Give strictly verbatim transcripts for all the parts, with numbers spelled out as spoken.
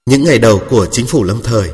Những ngày đầu của chính phủ lâm thời.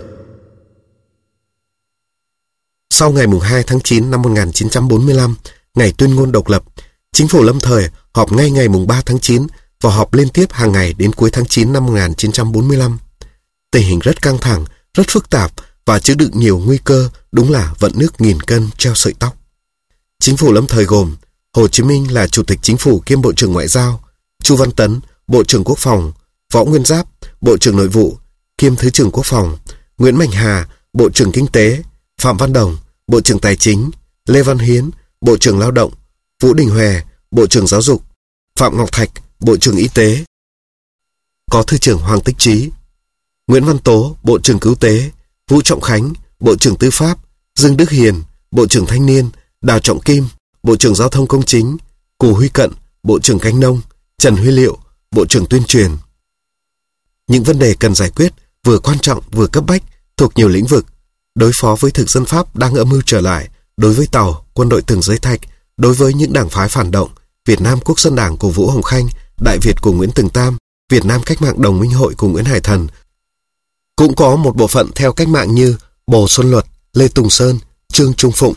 Sau ngày hai tháng chín năm một nghìn chín trăm bốn mươi lăm, ngày tuyên ngôn độc lập, chính phủ lâm thời họp ngay ngày ba tháng chín và họp liên tiếp hàng ngày đến cuối tháng chín năm một nghìn chín trăm bốn mươi lăm. Tình hình rất căng thẳng, rất phức tạp và chứa đựng nhiều nguy cơ, đúng là vận nước nghìn cân treo sợi tóc. Chính phủ lâm thời gồm Hồ Chí Minh là Chủ tịch Chính phủ kiêm Bộ trưởng Ngoại giao, Chu Văn Tấn, Bộ trưởng Quốc phòng, Võ Nguyên Giáp, Bộ trưởng Nội vụ, kiêm Thứ trưởng Quốc phòng, Nguyễn Mạnh Hà, Bộ trưởng Kinh tế, Phạm Văn Đồng, Bộ trưởng Tài chính, Lê Văn Hiến, Bộ trưởng Lao động, Vũ Đình Huệ, Bộ trưởng Giáo dục, Phạm Ngọc Thạch, Bộ trưởng Y tế. Có Thứ trưởng Hoàng Tích Trí, Nguyễn Văn Tố, Bộ trưởng Cứu tế, Vũ Trọng Khánh, Bộ trưởng Tư pháp, Dương Đức Hiền, Bộ trưởng Thanh niên, Đào Trọng Kim, Bộ trưởng Giao thông Công chính, Cù Huy Cận, Bộ trưởng Canh nông, Trần Huy Liệu, Bộ trưởng Tuyên truyền. Những vấn đề cần giải quyết vừa quan trọng vừa cấp bách thuộc nhiều lĩnh vực: đối phó với thực dân Pháp đang âm mưu trở lại, đối với Tàu, quân đội Tường Giới Thạch, đối với những đảng phái phản động, Việt Nam Quốc dân Đảng của Vũ Hồng Khanh, Đại Việt của Nguyễn Tường Tam, Việt Nam Cách mạng Đồng Minh Hội của Nguyễn Hải Thần. Cũng có một bộ phận theo cách mạng như Bồ Xuân Luật, Lê Tùng Sơn, Trương Trung Phụng.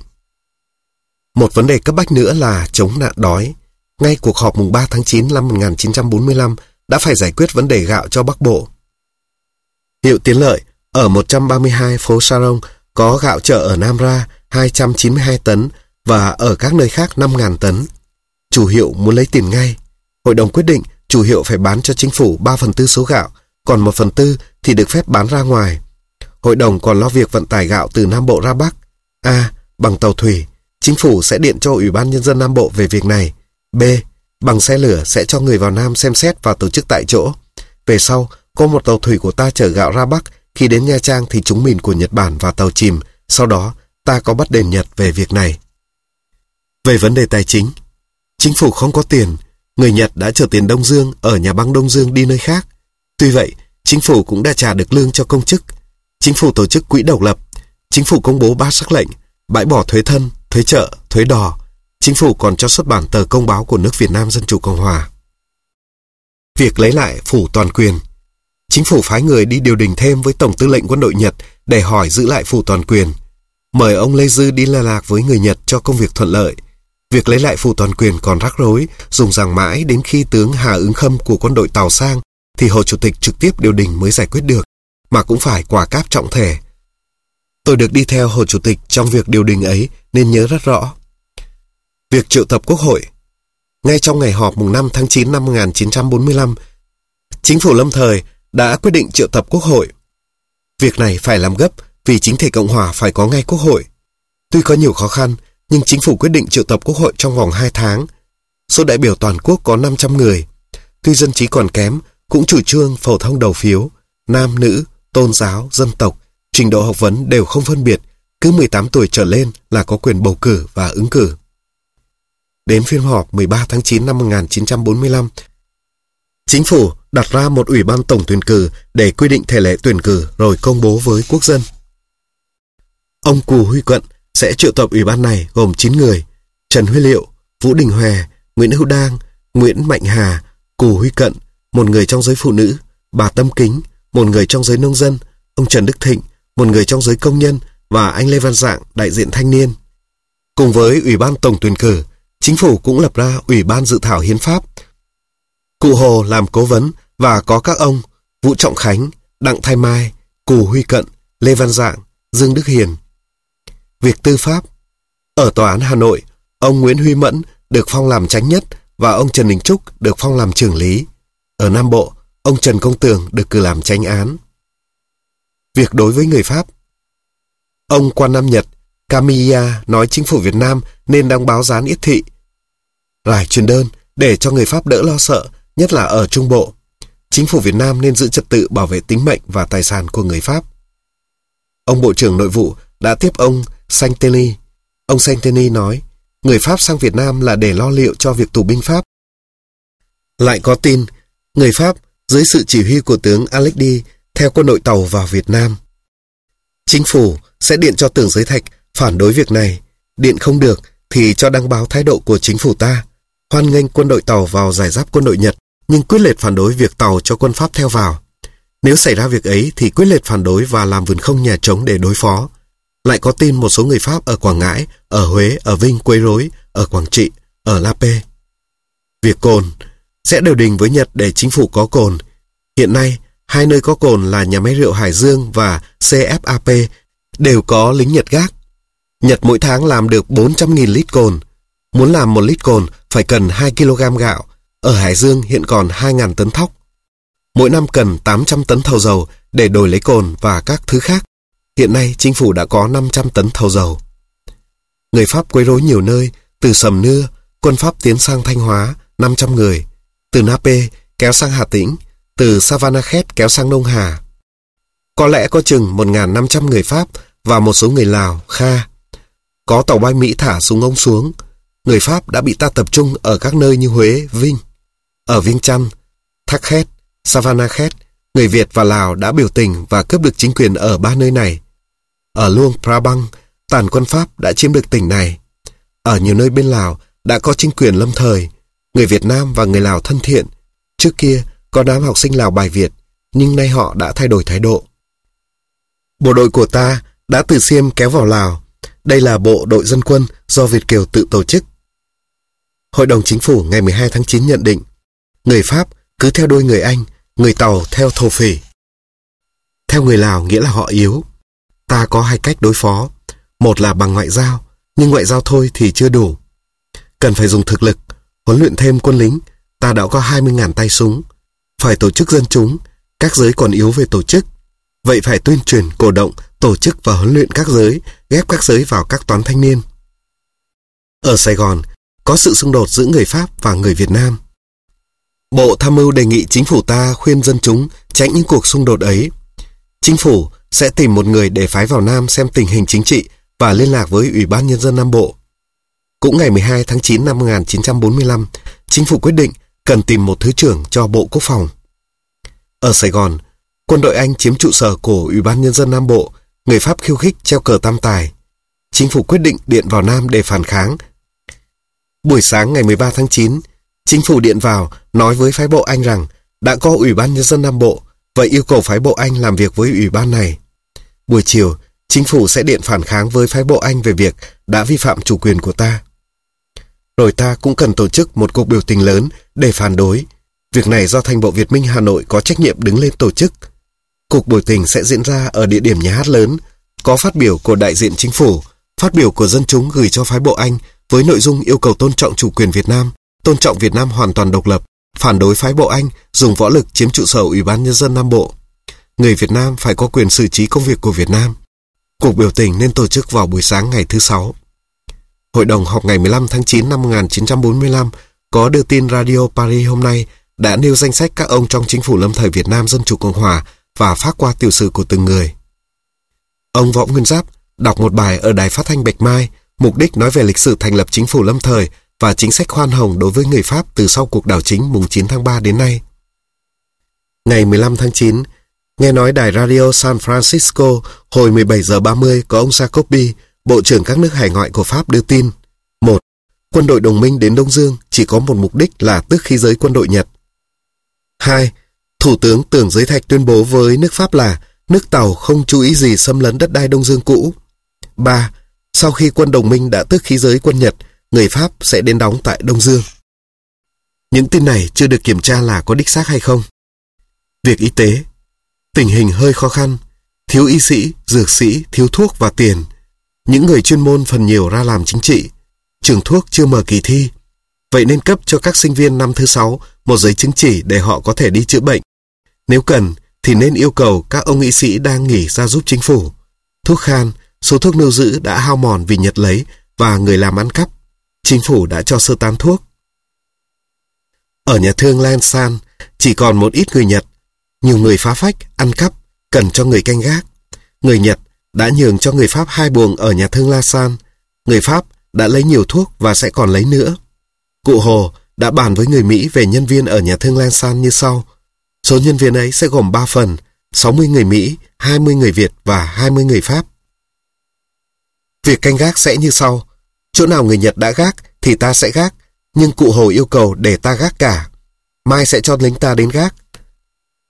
Một vấn đề cấp bách nữa là chống nạn đói. Ngay cuộc họp mùng ba tháng chín năm một nghìn chín trăm bốn mươi lăm đã phải giải quyết vấn đề gạo cho Bắc Bộ. Hiệu Tiến Lợi ở một trăm ba mươi hai phố Sarong có gạo chợ ở Nam Ra hai trăm chín mươi hai tấn và ở các nơi khác năm nghìn tấn. Chủ hiệu muốn lấy tiền ngay. Hội đồng quyết định chủ hiệu phải bán cho chính phủ ba phần tư số gạo, còn một phần tư thì được phép bán ra ngoài. Hội đồng còn lo việc vận tải gạo từ Nam Bộ ra Bắc. A. Bằng tàu thủy, chính phủ sẽ điện cho Ủy ban Nhân dân Nam Bộ về việc này. B. Bằng xe lửa sẽ cho người vào Nam xem xét và tổ chức tại chỗ. Về sau, có một tàu thủy của ta chở gạo ra Bắc, khi đến Nha Trang thì trúng mìn của Nhật Bản và tàu chìm. Sau đó, ta có bắt đền Nhật về việc này. Về vấn đề tài chính, chính phủ không có tiền. Người Nhật đã chở tiền Đông Dương ở nhà băng Đông Dương đi nơi khác. Tuy vậy, chính phủ cũng đã trả được lương cho công chức. Chính phủ tổ chức quỹ độc lập. Chính phủ công bố ba sắc lệnh, bãi bỏ thuế thân, thuế chợ, thuế đò. Chính phủ còn cho xuất bản tờ công báo của nước Việt Nam Dân Chủ Cộng Hòa. Việc lấy lại phủ toàn quyền. Chính phủ phái người đi điều đình thêm với Tổng tư lệnh quân đội Nhật để hỏi giữ lại phủ toàn quyền. Mời ông Lê Dư đi liên lạc với người Nhật cho công việc thuận lợi. Việc lấy lại phủ toàn quyền còn rắc rối, dùng rằng mãi đến khi tướng Hà Ứng Khâm của quân đội Tàu sang thì Hồ Chủ tịch trực tiếp điều đình mới giải quyết được, mà cũng phải quả cáp trọng thể. Tôi được đi theo Hồ Chủ tịch trong việc điều đình ấy nên nhớ rất rõ. Việc triệu tập Quốc hội. Ngay trong ngày họp mùng năm tháng chín năm một nghìn chín trăm bốn mươi lăm, chính phủ lâm thời đã quyết định triệu tập Quốc hội. Việc này phải làm gấp vì chính thể Cộng hòa phải có ngay Quốc hội. Tuy có nhiều khó khăn, nhưng chính phủ quyết định triệu tập Quốc hội trong vòng hai tháng. Số đại biểu toàn quốc có năm trăm người. Tuy dân trí còn kém, cũng chủ trương phổ thông đầu phiếu, nam, nữ, tôn giáo, dân tộc, trình độ học vấn đều không phân biệt, cứ mười tám tuổi trở lên là có quyền bầu cử và ứng cử. Đến phiên họp mười ba tháng chín năm một nghìn chín trăm bốn mươi lăm, chính phủ đặt ra một ủy ban tổng tuyển cử để quy định thể lệ tuyển cử rồi công bố với quốc dân. Ông Cù Huy Cận sẽ triệu tập ủy ban này gồm chín người: Trần Huy Liệu, Vũ Đình Huệ, Nguyễn Hữu Đang, Nguyễn Mạnh Hà, Cù Huy Cận, một người trong giới phụ nữ, bà Tâm Kính, một người trong giới nông dân, ông Trần Đức Thịnh, một người trong giới công nhân và anh Lê Văn Dạng, đại diện thanh niên. Cùng với ủy ban tổng tuyển cử, chính phủ cũng lập ra ủy ban dự thảo hiến pháp. Cụ Hồ làm cố vấn và có các ông Vũ Trọng Khánh, Đặng Thái Mai, Cù Huy Cận, Lê Văn Dạng, Dương Đức Hiền. Việc tư pháp. Ở Tòa án Hà Nội, ông Nguyễn Huy Mẫn được phong làm chánh nhất và ông Trần Đình Trúc được phong làm trưởng lý. Ở Nam Bộ, ông Trần Công Tường được cử làm chánh án. Việc đối với người Pháp. Ông Quan Nam Nhật, Kamiya nói chính phủ Việt Nam nên đăng báo gián yết thị, rải truyền đơn để cho người Pháp đỡ lo sợ, nhất là ở Trung Bộ. Chính phủ Việt Nam nên giữ trật tự bảo vệ tính mệnh và tài sản của người Pháp. Ông Bộ trưởng Nội vụ đã tiếp ông Saint-Denis. Ông Saint-Denis nói, người Pháp sang Việt Nam là để lo liệu cho việc tù binh Pháp. Lại có tin, người Pháp dưới sự chỉ huy của tướng Alexis theo quân đội Tàu vào Việt Nam. Chính phủ sẽ điện cho Tường Giới Thạch phản đối việc này. Điện không được thì cho đăng báo thái độ của chính phủ ta, hoan nghênh quân đội Tàu vào giải giáp quân đội Nhật, nhưng quyết liệt phản đối việc Tàu cho quân Pháp theo vào. Nếu xảy ra việc ấy thì quyết liệt phản đối và làm vườn không nhà trống để đối phó. Lại có tin một số người Pháp ở Quảng Ngãi, ở Huế, ở Vinh quấy rối, ở Quảng Trị, ở La Pê. Việc cồn sẽ đều đình với Nhật để chính phủ có cồn. Hiện nay, hai nơi có cồn là nhà máy rượu Hải Dương và xê ép a pê đều có lính Nhật gác. Nhật mỗi tháng làm được bốn trăm nghìn lít cồn. Muốn làm một lít cồn phải cần hai ki lô gam gạo. Ở Hải Dương hiện còn hai nghìn tấn thóc. Mỗi năm cần tám trăm tấn thầu dầu để đổi lấy cồn và các thứ khác. Hiện nay chính phủ đã có năm trăm tấn thầu dầu. Người Pháp quấy rối nhiều nơi, từ Sầm Nưa, quân Pháp tiến sang Thanh Hóa, năm trăm người. Từ Nape kéo sang Hà Tĩnh, từ Savanakhet kéo sang Đông Hà. Có lẽ có chừng một nghìn năm trăm người Pháp và một số người Lào, Kha. Có tàu bay Mỹ thả súng ống xuống. Người Pháp đã bị ta tập trung ở các nơi như Huế, Vinh. Ở Viêng Chăn, Thác Khét, Savanakhet, người Việt và Lào đã biểu tình và cướp được chính quyền ở ba nơi này. Ở Luang Prabang, tàn quân Pháp đã chiếm được tỉnh này. Ở nhiều nơi bên Lào đã có chính quyền lâm thời. Người Việt Nam và người Lào thân thiện. Trước kia có đám học sinh Lào bài Việt, nhưng nay họ đã thay đổi thái độ. Bộ đội của ta đã từ Xiêm kéo vào Lào. Đây là bộ đội dân quân do Việt kiều tự tổ chức. Hội đồng chính phủ ngày mười hai tháng chín nhận định, người Pháp cứ theo đuôi người Anh, người Tàu theo thổ phỉ. Theo người Lào nghĩa là họ yếu. Ta có hai cách đối phó. Một là bằng ngoại giao, nhưng ngoại giao thôi thì chưa đủ. Cần phải dùng thực lực, huấn luyện thêm quân lính. Ta đã có hai mươi nghìn tay súng. Phải tổ chức dân chúng, các giới còn yếu về tổ chức. Vậy phải tuyên truyền, cổ động, tổ chức và huấn luyện các giới, ghép các giới vào các toán thanh niên. Ở Sài Gòn, có sự xung đột giữa người Pháp và người Việt Nam. Bộ Tham mưu đề nghị chính phủ ta khuyên dân chúng tránh những cuộc xung đột ấy. Chính phủ sẽ tìm một người để phái vào Nam xem tình hình chính trị và liên lạc với Ủy ban Nhân dân Nam Bộ. Cũng ngày mười hai tháng chín năm một nghìn chín trăm bốn mươi lăm, chính phủ quyết định cần tìm một thứ trưởng cho Bộ Quốc phòng. Ở Sài Gòn, quân đội Anh chiếm trụ sở của Ủy ban Nhân dân Nam Bộ, người Pháp khiêu khích treo cờ tam tài. Chính phủ quyết định điện vào Nam để phản kháng. Buổi sáng ngày mười ba tháng chín, chính phủ điện vào nói với phái bộ Anh rằng đã có Ủy ban Nhân dân Nam Bộ và yêu cầu phái bộ Anh làm việc với Ủy ban này. Buổi chiều, chính phủ sẽ điện phản kháng với phái bộ Anh về việc đã vi phạm chủ quyền của ta. Rồi ta cũng cần tổ chức một cuộc biểu tình lớn để phản đối. Việc này do Thành bộ Việt Minh Hà Nội có trách nhiệm đứng lên tổ chức. Cuộc biểu tình sẽ diễn ra ở địa điểm nhà hát lớn, có phát biểu của đại diện chính phủ, phát biểu của dân chúng gửi cho phái bộ Anh với nội dung yêu cầu tôn trọng chủ quyền Việt Nam, tôn trọng Việt Nam hoàn toàn độc lập, phản đối phái bộ Anh dùng võ lực chiếm trụ sở Ủy ban Nhân dân Nam Bộ. Người Việt Nam phải có quyền xử trí công việc của Việt Nam. Cuộc biểu tình nên tổ chức vào buổi sáng ngày thứ Sáu. Hội đồng họp ngày mười lăm tháng chín năm một nghìn chín trăm bốn mươi lăm có đưa tin Radio Paris hôm nay đã nêu danh sách các ông trong chính phủ lâm thời Việt Nam Dân Chủ Cộng Hòa và phát qua tiểu sử của từng người. Ông Võ Nguyên Giáp đọc một bài ở đài phát thanh Bạch Mai, mục đích nói về lịch sử thành lập chính phủ lâm thời và chính sách khoan hồng đối với người Pháp từ sau cuộc đảo chính mùng chín tháng ba đến nay. Ngày mười lăm tháng chín, nghe nói đài Radio San Francisco hồi mười bảy giờ ba mươi có ông Jacobi, Bộ trưởng các nước hải ngoại của Pháp đưa tin. một. Quân đội đồng minh đến Đông Dương chỉ có một mục đích là tước khí giới quân đội Nhật. hai. Thủ tướng Tưởng Giới Thạch tuyên bố với nước Pháp là nước Tàu không chú ý gì xâm lấn đất đai Đông Dương cũ. ba. Sau khi quân đồng minh đã tước khí giới quân Nhật, người Pháp sẽ đến đóng tại Đông Dương. Những tin này chưa được kiểm tra là có đích xác hay không. Việc y tế. Tình hình hơi khó khăn, thiếu y sĩ, dược sĩ, thiếu thuốc và tiền. Những người chuyên môn phần nhiều ra làm chính trị. Trường thuốc chưa mở kỳ thi. Vậy nên cấp cho các sinh viên năm thứ sáu một giấy chứng chỉ để họ có thể đi chữa bệnh. Nếu cần thì nên yêu cầu các ông y sĩ đang nghỉ ra giúp chính phủ. Thuốc khan, số thuốc lưu giữ đã hao mòn vì Nhật lấy và người làm ăn cắp. Chính phủ đã cho sơ tán thuốc. Ở nhà thương Lansan chỉ còn một ít người Nhật. Nhiều người phá phách, ăn cắp, cần cho người canh gác. Người Nhật đã nhường cho người Pháp hai buồng ở nhà thương Lansan. Người Pháp đã lấy nhiều thuốc và sẽ còn lấy nữa. Cụ Hồ đã bàn với người Mỹ về nhân viên ở nhà thương Lansan như sau. Số nhân viên ấy sẽ gồm ba phần, sáu mươi người Mỹ, hai mươi người Việt và hai mươi người Pháp. Việc canh gác sẽ như sau. Chỗ nào người Nhật đã gác thì ta sẽ gác, nhưng cụ Hồ yêu cầu để ta gác cả. Mai sẽ cho lính ta đến gác.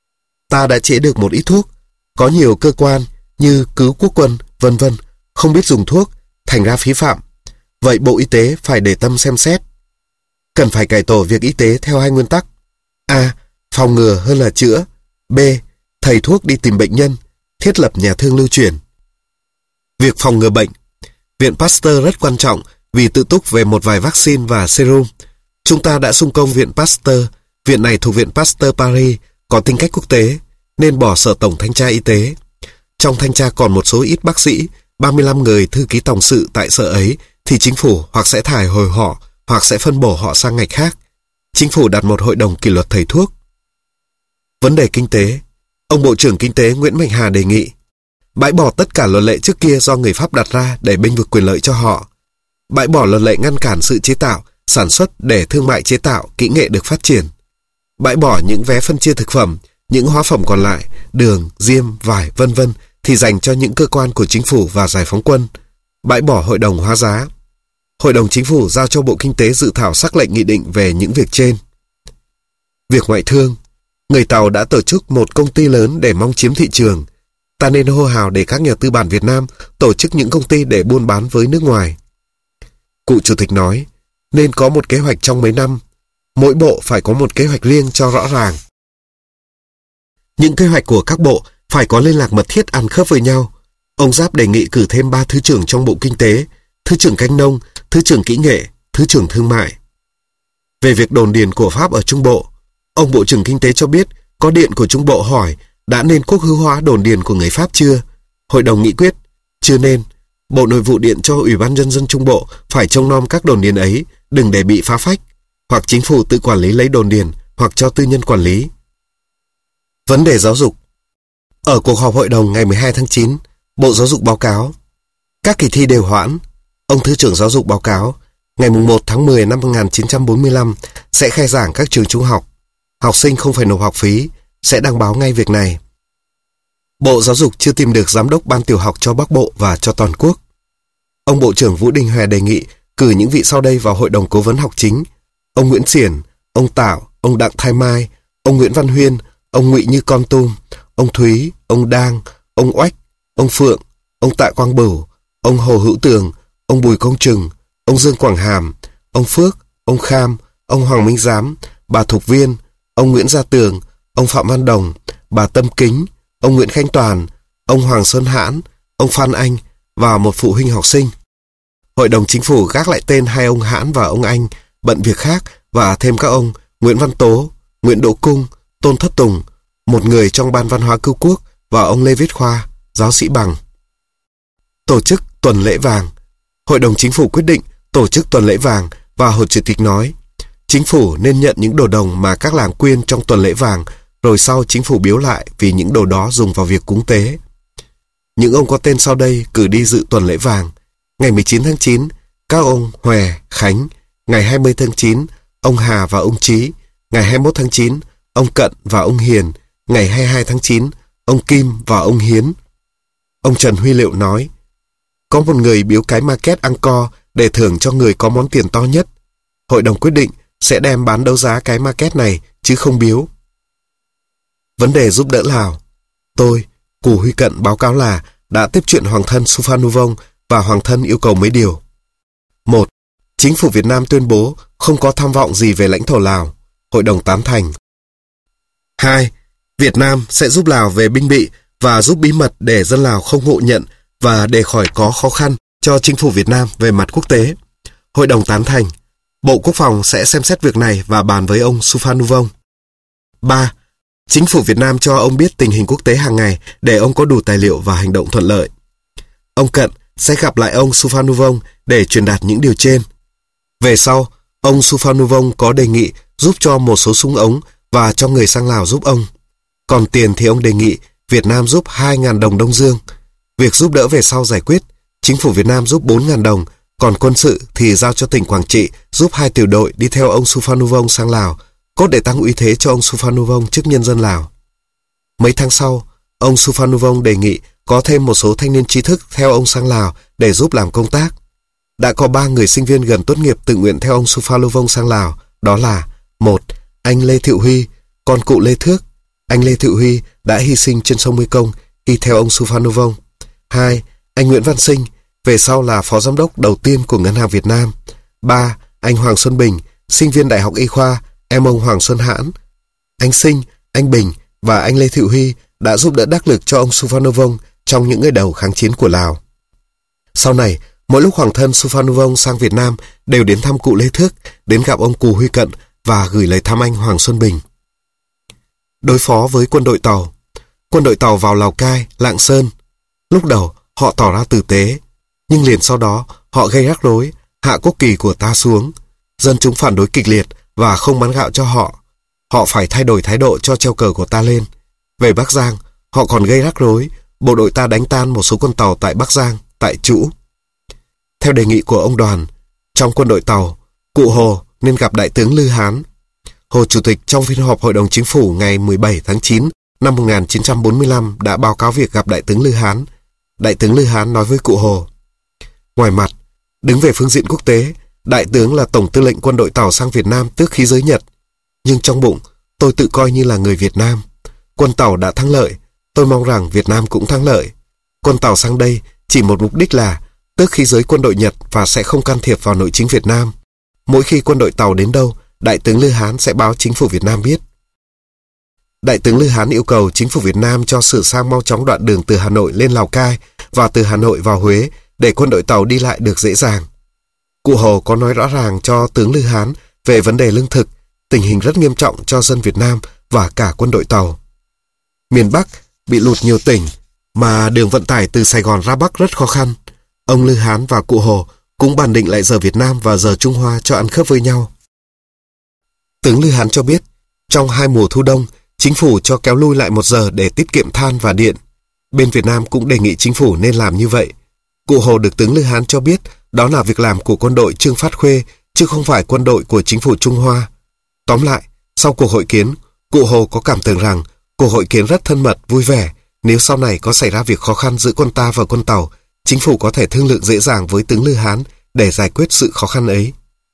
ta đã chế được một ít thuốc. Có nhiều cơ quan như cứu quốc quân, vân vân không biết dùng thuốc, thành ra phí phạm. Vậy Bộ Y tế phải để tâm xem xét. Cần phải cải tổ việc y tế theo hai nguyên tắc. A. Phòng ngừa hơn là chữa. B. Thầy thuốc đi tìm bệnh nhân, thiết lập nhà thương lưu truyền. Việc phòng ngừa bệnh. Viện Pasteur rất quan trọng vì tự túc về một vài vaccine và serum. Chúng ta đã xung công Viện Pasteur. Viện này thuộc Viện Pasteur Paris, có tính cách quốc tế, nên bỏ Sở Tổng Thanh tra Y tế. Trong thanh tra còn một số ít bác sĩ, ba mươi lăm người thư ký tổng sự tại sở ấy, thì chính phủ hoặc sẽ thải hồi họ, hoặc sẽ phân bổ họ sang ngạch khác. Chính phủ đặt một hội đồng kỷ luật thầy thuốc. Vấn đề kinh tế. Ông Bộ trưởng Kinh tế Nguyễn Mạnh Hà đề nghị bãi bỏ tất cả luật lệ trước kia do người Pháp đặt ra để bênh vực quyền lợi cho họ. Bãi bỏ luật lệ ngăn cản sự chế tạo, sản xuất để thương mại chế tạo, kỹ nghệ được phát triển. Bãi bỏ những vé phân chia thực phẩm, những hóa phẩm còn lại, đường, diêm, vải, vân vân thì dành cho những cơ quan của chính phủ và giải phóng quân. Bãi bỏ hội đồng hóa giá. Hội đồng chính phủ giao cho Bộ Kinh tế dự thảo sắc lệnh nghị định về những việc trên. Việc ngoại thương. Người Tàu đã tổ chức một công ty lớn để mong chiếm thị trường. Ta nên hô hào để các nhà tư bản Việt Nam tổ chức những công ty để buôn bán với nước ngoài. Cụ Chủ tịch nói, nên có một kế hoạch trong mấy năm. Mỗi bộ phải có một kế hoạch riêng cho rõ ràng. Những kế hoạch của các bộ phải có liên lạc mật thiết ăn khớp với nhau. Ông Giáp đề nghị cử thêm ba thứ trưởng trong Bộ Kinh tế, thứ trưởng canh nông, thứ trưởng kỹ nghệ, thứ trưởng thương mại. Về việc đồn điền của Pháp ở Trung Bộ, ông Bộ trưởng Kinh tế cho biết có điện của Trung Bộ hỏi đã nên quốc hữu hóa đồn điền của người Pháp chưa? Hội đồng nghị quyết, chưa nên. Bộ Nội vụ điện cho Ủy ban Nhân dân Trung Bộ phải trông nom các đồn điền ấy, đừng để bị phá phách, hoặc chính phủ tự quản lý lấy đồn điền, hoặc cho tư nhân quản lý. Vấn đề giáo dục. Ở cuộc họp hội đồng ngày mười hai tháng chín, Bộ Giáo dục báo cáo các kỳ thi đều hoãn. Ông Thứ trưởng Giáo dục báo cáo ngày mùng một tháng mười năm một nghìn chín trăm bốn mươi lăm sẽ khai giảng các trường trung học. Học sinh không phải nộp học phí, sẽ đăng báo ngay việc này. Bộ Giáo dục chưa tìm được giám đốc ban tiểu học cho Bắc Bộ và cho toàn quốc. Ông Bộ trưởng Vũ Đình Huệ đề nghị cử những vị sau đây vào Hội đồng Cố vấn học chính. Ông Nguyễn Xiển, ông Tạo, ông Đặng Thái Mai, ông Nguyễn Văn Huyên, ông Ngụy Như Con Tum, ông Thúy, ông Đang, ông Oách, ông Phượng, ông Tạ Quang Bửu, ông Hồ Hữu Tường, ông Bùi Công Trừng, ông Dương Quảng Hàm, ông Phước, ông Kham, ông Hoàng Minh Giám, bà Thục Viên, ông Nguyễn Gia Tường, ông Phạm Văn Đồng, bà Tâm Kính, ông Nguyễn Khánh Toàn, ông Hoàng Sơn Hãn, ông Phan Anh và một phụ huynh học sinh. Hội đồng chính phủ gác lại tên hai ông Hãn và ông Anh bận việc khác và thêm các ông Nguyễn Văn Tố, Nguyễn Đỗ Cung, Tôn Thất Tùng, một người trong Ban Văn hóa Cứu Quốc và ông Lê Viết Khoa, giáo sĩ bằng. Tổ chức tuần lễ vàng. Hội đồng chính phủ quyết định tổ chức tuần lễ vàng và Hồ Chủ tịch nói chính phủ nên nhận những đồ đồng mà các làng quyên trong tuần lễ vàng, rồi sau chính phủ biếu lại vì những đồ đó dùng vào việc cúng tế. Những ông có tên sau đây cử đi dự tuần lễ vàng. Ngày mười chín tháng chín, các ông Hòe, Khánh. Ngày hai mươi tháng chín, ông Hà và ông Trí. Ngày hai mươi mốt tháng chín, ông Cận và ông Hiền. Ngày hai mươi hai tháng chín, ông Kim và ông Hiến. Ông Trần Huy Liệu nói, có một người biếu cái market Angkor để thưởng cho người có món tiền to nhất. Hội đồng quyết định sẽ đem bán đấu giá cái market này, chứ không biếu. Vấn đề giúp đỡ Lào. Tôi, Cù Huy Cận báo cáo là đã tiếp chuyện Hoàng thân Suphanuvong và Hoàng thân yêu cầu mấy điều. Một. Chính phủ Việt Nam tuyên bố không có tham vọng gì về lãnh thổ Lào. Hội đồng tán thành. Hai. Việt Nam sẽ giúp Lào về binh bị và giúp bí mật để dân Lào không ngộ nhận và để khỏi có khó khăn cho chính phủ Việt Nam về mặt quốc tế. Hội đồng tán thành. Bộ Quốc phòng sẽ xem xét việc này và bàn với ông Suphanuvong. Ba. Chính phủ Việt Nam cho ông biết tình hình quốc tế hàng ngày để ông có đủ tài liệu và hành động thuận lợi. Ông Cận sẽ gặp lại ông Suphanuvong để truyền đạt những điều trên. Về sau, ông Suphanuvong có đề nghị giúp cho một số súng ống và cho người sang Lào giúp ông. Còn tiền thì ông đề nghị Việt Nam giúp hai nghìn đồng Đông Dương. Việc giúp đỡ về sau giải quyết, chính phủ Việt Nam giúp bốn nghìn đồng, còn quân sự thì giao cho tỉnh Quảng Trị giúp hai tiểu đội đi theo ông Suphanuvong sang Lào, cốt để tăng uy thế cho ông Suphanuvong trước nhân dân Lào. Mấy tháng sau, ông Suphanuvong đề nghị có thêm một số thanh niên trí thức theo ông sang Lào để giúp làm công tác. Đã có ba người sinh viên gần tốt nghiệp tự nguyện theo ông Suphanuvong sang Lào, đó là một. Anh Lê Thiệu Huy, con cụ Lê Thước. anh Lê Thiệu Huy đã hy sinh trên sông Mekong khi theo ông Suphanuvong. hai. Anh Nguyễn Văn Sinh, về sau là phó giám đốc đầu tiên của Ngân hàng Việt Nam. ba. Anh Hoàng Xuân Bình, sinh viên Đại học Y khoa, em ông Hoàng Xuân Hãn. Anh Sinh, anh Bình và anh Lê Thiệu Huy đã giúp đỡ đắc lực cho ông Suphanuvong trong những ngày đầu kháng chiến của Lào. Sau này, mỗi lúc hoàng thân Suphanuvong sang Việt Nam đều đến thăm cụ Lê Thước, đến gặp ông Cù Huy Cận và gửi lời thăm anh Hoàng Xuân Bình. Đối phó với quân đội Tàu. Quân đội Tàu vào Lào Cai, Lạng Sơn. Lúc đầu, họ tỏ ra tử tế, nhưng liền sau đó, họ gây rắc rối, hạ quốc kỳ của ta xuống. Dân chúng phản đối kịch liệt và không bán gạo cho họ. Họ phải thay đổi thái độ cho treo cờ của ta lên. Về Bắc Giang, họ còn gây rắc rối, bộ đội ta đánh tan một số con tàu tại Bắc Giang, tại Trũ. Theo đề nghị của ông Đoàn, trong quân đội Tàu, cụ Hồ nên gặp Đại tướng Lư Hán. Hồ Chủ tịch trong phiên họp Hội đồng Chính phủ ngày mười bảy tháng chín năm một nghìn chín trăm bốn mươi lăm đã báo cáo việc gặp Đại tướng Lư Hán. Đại tướng Lư Hán nói với cụ Hồ: ngoài mặt, đứng về phương diện quốc tế, Đại tướng là Tổng tư lệnh quân đội Tàu sang Việt Nam tước khí giới Nhật. Nhưng trong bụng, tôi tự coi như là người Việt Nam. Quân Tàu đã thắng lợi, tôi mong rằng Việt Nam cũng thắng lợi. Quân Tàu sang đây chỉ một mục đích là tước khí giới quân đội Nhật và sẽ không can thiệp vào nội chính Việt Nam. Mỗi khi quân đội Tàu đến đâu, Đại tướng Lư Hán sẽ báo chính phủ Việt Nam biết. Đại tướng Lư Hán yêu cầu chính phủ Việt Nam cho sửa sang mau chóng đoạn đường từ Hà Nội lên Lào Cai và từ Hà Nội vào Huế để quân đội Tàu đi lại được dễ dàng. Cụ Hồ có nói rõ ràng cho tướng Lư Hán về vấn đề lương thực, tình hình rất nghiêm trọng cho dân Việt Nam và cả quân đội Tàu. Miền Bắc bị lụt nhiều tỉnh, mà đường vận tải từ Sài Gòn ra Bắc rất khó khăn. Ông Lư Hán và cụ Hồ cũng bàn định lại giờ Việt Nam và giờ Trung Hoa cho ăn khớp với nhau. Tướng Lư Hán cho biết, trong hai mùa thu đông, chính phủ cho kéo lui lại một giờ để tiết kiệm than và điện. Bên Việt Nam cũng đề nghị chính phủ nên làm như vậy. Cụ Hồ được tướng Lư Hán cho biết đó là việc làm của quân đội Trương Phát Khuê, chứ không phải quân đội của chính phủ Trung Hoa. Tóm lại, sau cuộc hội kiến, cụ Hồ có cảm tưởng rằng cuộc hội kiến rất thân mật, vui vẻ. Nếu sau này có xảy ra việc khó khăn giữa quân ta và quân Tàu, chính phủ có thể thương lượng dễ dàng với tướng Lư Hán để giải quyết sự khó khăn ấy.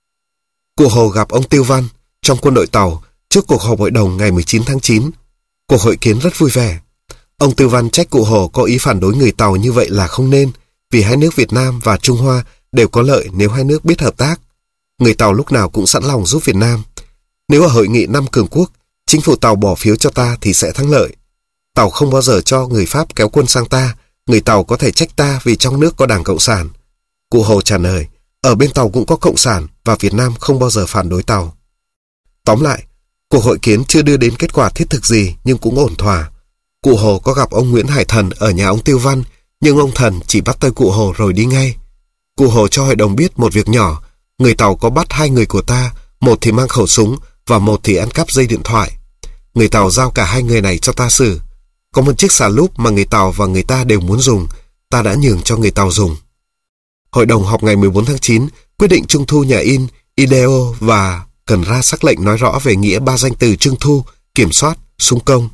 Cụ Hồ gặp ông Tiêu Văn trong quân đội Tàu trước cuộc họp hội đồng ngày mười chín tháng chín. Cuộc hội kiến rất vui vẻ. Ông Tiêu Văn trách cụ Hồ có ý phản đối người Tàu như vậy là không nên, vì hai nước Việt Nam và Trung Hoa đều có lợi nếu hai nước biết hợp tác. Người Tàu lúc nào cũng sẵn lòng giúp Việt Nam. Nếu ở hội nghị năm cường quốc, chính phủ Tàu bỏ phiếu cho ta thì sẽ thắng lợi. Tàu không bao giờ cho người Pháp kéo quân sang ta, người Tàu có thể trách ta vì trong nước có Đảng Cộng sản. Cụ Hồ trả lời, ở bên Tàu cũng có Cộng sản và Việt Nam không bao giờ phản đối Tàu. Tóm lại, cuộc hội kiến chưa đưa đến kết quả thiết thực gì nhưng cũng ổn thỏa. Cụ Hồ có gặp ông Nguyễn Hải Thần ở nhà ông Tiêu Văn, nhưng ông Thần chỉ bắt tay cụ Hồ rồi đi ngay. Cụ Hồ cho hội đồng biết một việc nhỏ, người Tàu có bắt hai người của ta, một thì mang khẩu súng và một thì ăn cắp dây điện thoại. Người Tàu giao cả hai người này cho ta xử. Có một chiếc xà lúp mà người Tàu và người ta đều muốn dùng, ta đã nhường cho người Tàu dùng. Hội đồng họp ngày mười bốn tháng chín quyết định trưng thu nhà in, Ideo và cần ra sắc lệnh nói rõ về nghĩa ba danh từ trưng thu, kiểm soát, xung công.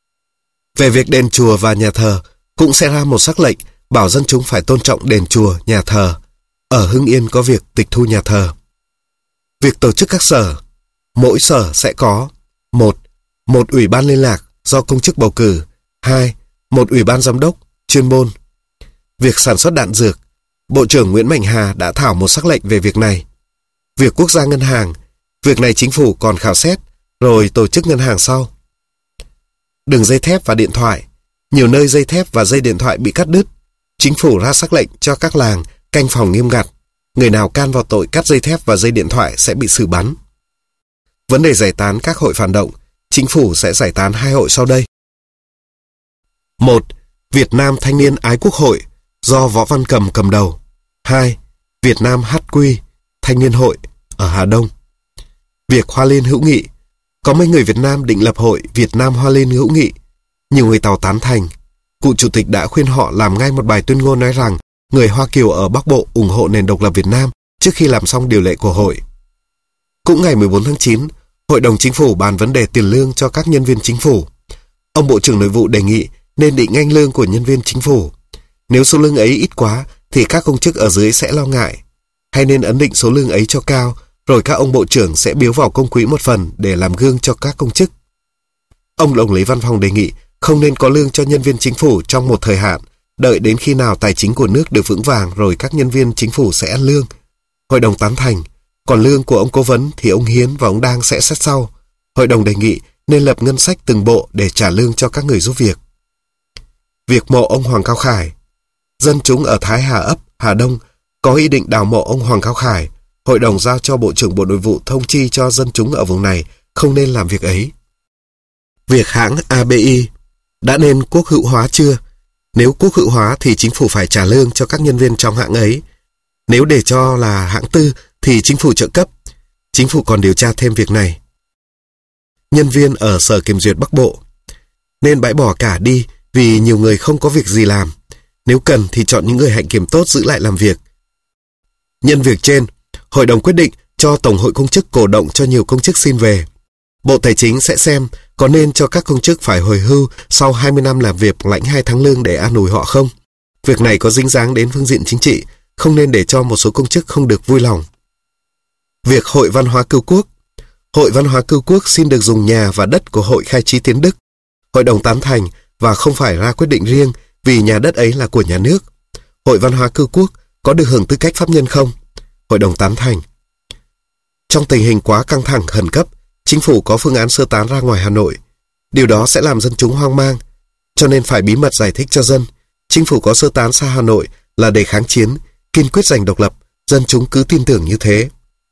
Về việc đền chùa và nhà thờ, cũng sẽ ra một sắc lệnh bảo dân chúng phải tôn trọng đền chùa, nhà thờ. Ở Hưng Yên có việc tịch thu nhà thờ. Việc tổ chức các sở. Mỗi sở sẽ có: một. Một ủy ban liên lạc do công chức bầu cử. hai. Một ủy ban giám đốc, chuyên môn. Việc sản xuất đạn dược. Bộ trưởng Nguyễn Mạnh Hà đã thảo một sắc lệnh về việc này. Việc quốc gia ngân hàng. Việc này chính phủ còn khảo xét, rồi tổ chức ngân hàng sau. Đường dây thép và điện thoại. Nhiều nơi dây thép và dây điện thoại bị cắt đứt. Chính phủ ra sắc lệnh cho các làng canh phòng nghiêm ngặt. Người nào can vào tội cắt dây thép và dây điện thoại sẽ bị xử bắn. Vấn đề giải tán các hội phản động. Chính phủ sẽ giải tán hai hội sau đây. một. Việt Nam Thanh niên Ái Quốc Hội do Võ Văn Cầm cầm đầu. hai. Việt Nam hát quy Thanh niên hội ở Hà Đông. Việc Hoa Liên hữu nghị. Có mấy người Việt Nam định lập hội Việt Nam Hoa Liên hữu nghị. Nhiều người Tàu tán thành. Cụ Chủ tịch đã khuyên họ làm ngay một bài tuyên ngôn nói rằng người Hoa Kiều ở Bắc Bộ ủng hộ nền độc lập Việt Nam trước khi làm xong điều lệ của hội. Cũng ngày mười bốn tháng chín, Hội đồng Chính phủ bàn vấn đề tiền lương cho các nhân viên chính phủ. Ông Bộ trưởng Nội vụ đề nghị nên định ngay lương của nhân viên chính phủ. Nếu số lương ấy ít quá thì các công chức ở dưới sẽ lo ngại. Hay nên ấn định số lương ấy cho cao, rồi các ông bộ trưởng sẽ biếu vào công quỹ một phần để làm gương cho các công chức. Ông đồng lý văn phòng đề nghị không nên có lương cho nhân viên chính phủ trong một thời hạn, đợi đến khi nào tài chính của nước được vững vàng rồi các nhân viên chính phủ sẽ ăn lương. Hội đồng tán thành. Còn lương của ông cố vấn thì ông Hiến và ông Đang sẽ xét sau. Hội đồng đề nghị nên lập ngân sách từng bộ để trả lương cho các người giúp việc. Việc mộ ông Hoàng Cao Khải. Dân chúng ở Thái Hà ấp, Hà Đông có ý định đào mộ ông Hoàng Cao Khải. Hội đồng giao cho Bộ trưởng Bộ Nội vụ thông chi cho dân chúng ở vùng này không nên làm việc ấy. Việc hãng a bê i đã nên quốc hữu hóa chưa? Nếu quốc hữu hóa thì chính phủ phải trả lương cho các nhân viên trong hãng ấy. Nếu để cho là hãng tư thì chính phủ trợ cấp. Chính phủ còn điều tra thêm việc này. Nhân viên ở Sở Kiểm duyệt Bắc Bộ nên bãi bỏ cả đi vì nhiều người không có việc gì làm. Nếu cần thì chọn những người hạnh kiểm tốt giữ lại làm việc. Nhân việc trên, Hội đồng quyết định cho Tổng hội Công chức cổ động cho nhiều công chức xin về. Bộ Tài chính sẽ xem có nên cho các công chức phải hồi hưu sau hai mươi năm làm việc lãnh hai tháng lương để an ủi họ không. Việc này có dính dáng đến phương diện chính trị, không nên để cho một số công chức không được vui lòng. Việc Hội Văn hóa Cưu Quốc. Hội Văn hóa Cưu Quốc xin được dùng nhà và đất của Hội Khai trí Tiến Đức. Hội đồng tán thành và không phải ra quyết định riêng vì nhà đất ấy là của nhà nước. Hội Văn hóa Cưu Quốc có được hưởng tư cách pháp nhân không? Hội đồng tán thành. Trong tình hình quá căng thẳng khẩn cấp, chính phủ có phương án sơ tán ra ngoài Hà Nội. Điều đó sẽ làm dân chúng hoang mang, cho nên phải bí mật giải thích cho dân. Chính phủ có sơ tán xa Hà Nội là để kháng chiến, kiên quyết giành độc lập, dân chúng cứ tin tưởng như thế.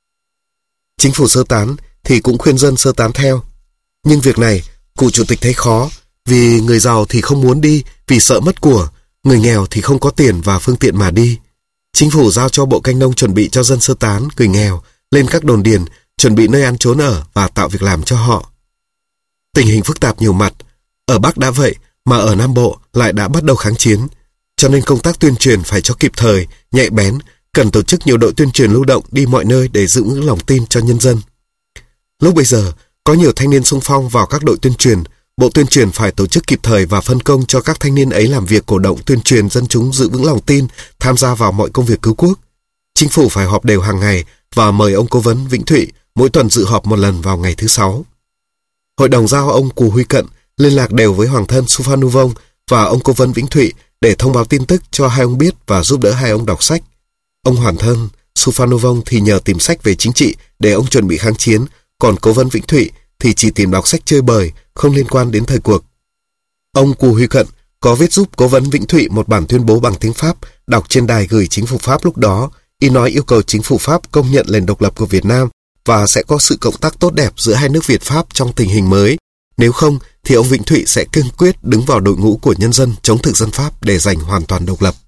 Chính phủ sơ tán thì cũng khuyên dân sơ tán theo. Nhưng việc này, cụ chủ tịch thấy khó, vì người giàu thì không muốn đi vì sợ mất của, người nghèo thì không có tiền và phương tiện mà đi. Chính phủ giao cho Bộ Canh nông chuẩn bị cho dân sơ tán, người nghèo, lên các đồn điền, chuẩn bị nơi ăn trốn ở và tạo việc làm cho họ. Tình hình phức tạp nhiều mặt, ở Bắc đã vậy mà ở Nam Bộ lại đã bắt đầu kháng chiến, cho nên công tác tuyên truyền phải cho kịp thời, nhạy bén, cần tổ chức nhiều đội tuyên truyền lưu động đi mọi nơi để giữ vững lòng tin cho nhân dân. Lúc bây giờ, có nhiều thanh niên xung phong vào các đội tuyên truyền, Bộ Tuyên truyền phải tổ chức kịp thời và phân công cho các thanh niên ấy làm việc cổ động tuyên truyền dân chúng giữ vững lòng tin, tham gia vào mọi công việc cứu quốc. Chính phủ phải họp đều hàng ngày và mời ông cố vấn Vĩnh Thụy mỗi tuần dự họp một lần vào ngày thứ sáu. Hội đồng giao ông Cù Huy Cận liên lạc đều với Hoàng thân Suphanuvong và ông cố vấn Vĩnh Thụy để thông báo tin tức cho hai ông biết và giúp đỡ hai ông đọc sách. Ông Hoàng thân Suphanuvong thì nhờ tìm sách về chính trị để ông chuẩn bị kháng chiến, còn cố vấn Vĩnh Thụy thì chỉ tìm đọc sách chơi bời, không liên quan đến thời cuộc. Ông Cù Huy Cận có viết giúp cố vấn Vĩnh Thụy một bản tuyên bố bằng tiếng Pháp đọc trên đài gửi chính phủ Pháp lúc đó, y nói yêu cầu chính phủ Pháp công nhận nền độc lập của Việt Nam và sẽ có sự cộng tác tốt đẹp giữa hai nước Việt Pháp trong tình hình mới. Nếu không thì ông Vĩnh Thụy sẽ kiên quyết đứng vào đội ngũ của nhân dân chống thực dân Pháp để giành hoàn toàn độc lập.